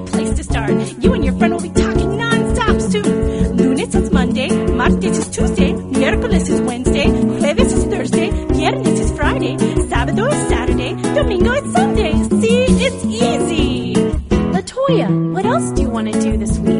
great place to start. You and your friend will be talking non-stop soon. Lunes is Monday, martes is Tuesday, miércoles is Wednesday, jueves is Thursday, viernes is Friday, sábado is Saturday, domingo is Sunday. See, it's easy. LaToya, what else do you want to do this week?